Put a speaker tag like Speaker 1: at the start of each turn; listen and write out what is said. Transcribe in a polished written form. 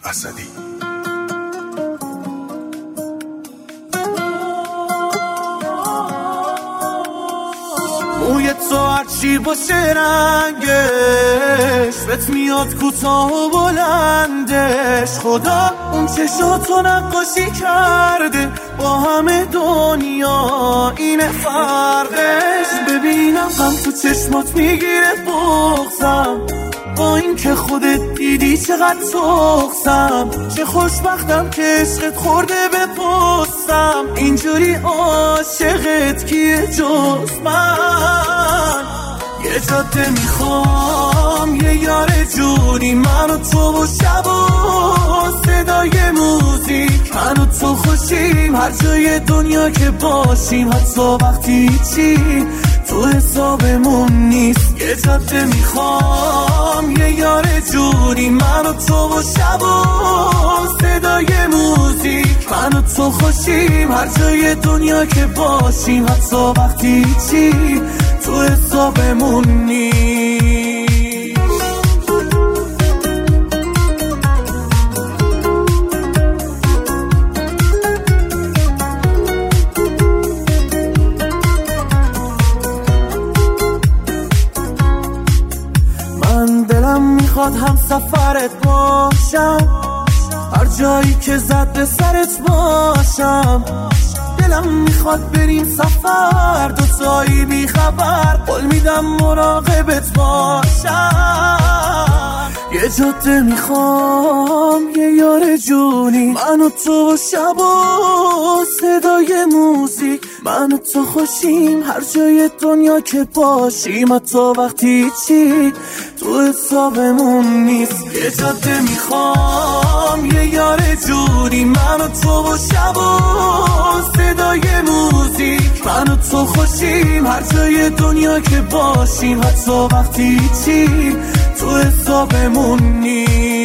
Speaker 1: اسدی.
Speaker 2: موی تو هرچی باشه رنگش بهت میاد کوتاه و بلندش. خدا اون چشاتو نقاشی کرده با همه دنیا، اینه فرقش. ببینم غم تو چشمات میگیره بغضم، با این که خودت دیدی چقدر سخسم. چه خوشبختم که عشقت خورده به پستم، اینجوری عاشقت کیه جز من. یه جاده میخوام یه یار جونی، من و تو و شب و صدای موزیک، من و تو خوشیم هر جای دنیا که باشیم، حتی وقتی چی تو حسابمون نیست. یه جاده میخوام یه یار جونی، من و تو و شب و صدای موزیک، من و تو خوشیم هر جای دنیا که باشیم، حتی وقتی چی تو حسابمون نیست. دلم میخواد هم سفرت باشم، هر جایی که زد به سرت باشم. دلم میخواد بریم سفر دوتایی بی خبر، قول میدم مراقبت باشم. یه جاده میخوام یه یار جونی، من و تو و شب و صدای موزیک، من و تو خوشیم هر جای دنیا که باشیم، حتی وقتی چی تو حسابمون نیست. یه جاده میخوام یه یار جونی، من و تو و شب و صدای موزیک، من و تو خوشیم هر جای دنیا که باشیم، حتی وقتی چی تو حسابمون نیست.